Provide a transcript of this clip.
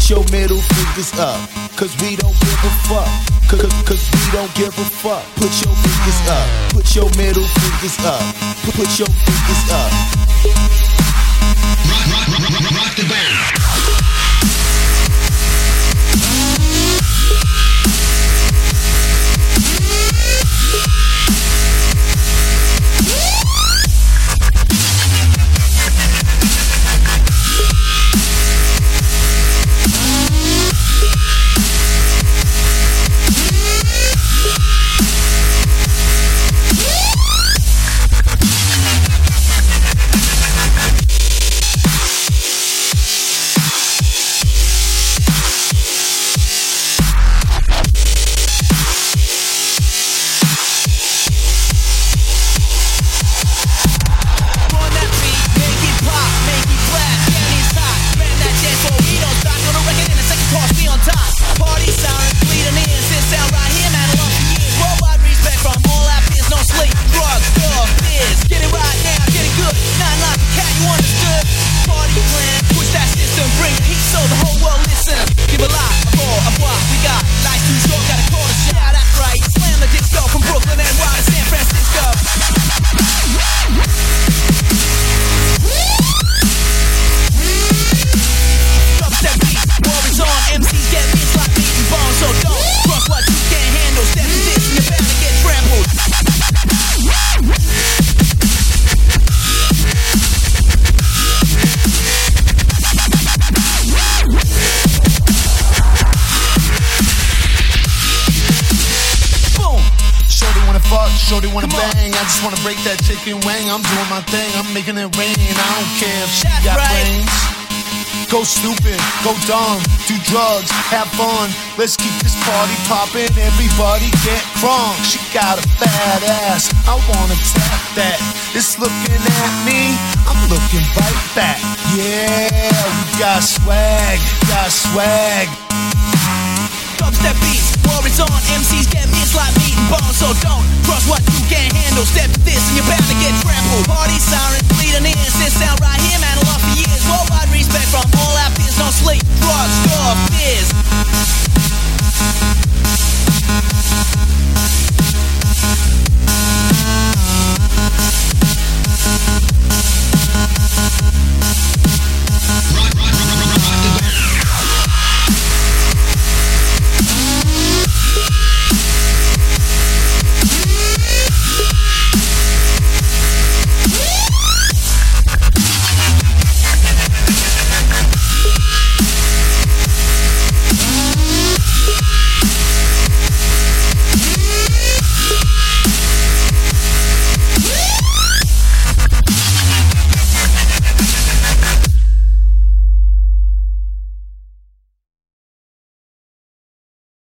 Put your middle fingers up, cause we don't give a fuck. Cause we don't give a fuck. Put your fingers up, put your middle fingers up, put your fingers up. Rock the band. Shorty wanna bang, I just wanna break that chicken wing. I'm doing my thing, I'm making it rain. I don't care if she got brains. Go stupid, go dumb, do drugs, have fun. Let's keep this party poppin', everybody get crunk. She got a fat ass, I wanna tap that. It's looking at me, I'm looking right back. Yeah, we got swag, got swag. Dubstep beats, war is on, MCs get missed like meat and bones. So don't cross what you can't handle. Step to this and you're bound to get trampled. Party sirens bleeding in, sit sound right here, man, I love for years. Worldwide respect from all our peers, no sleep, drugs, stuff, beers.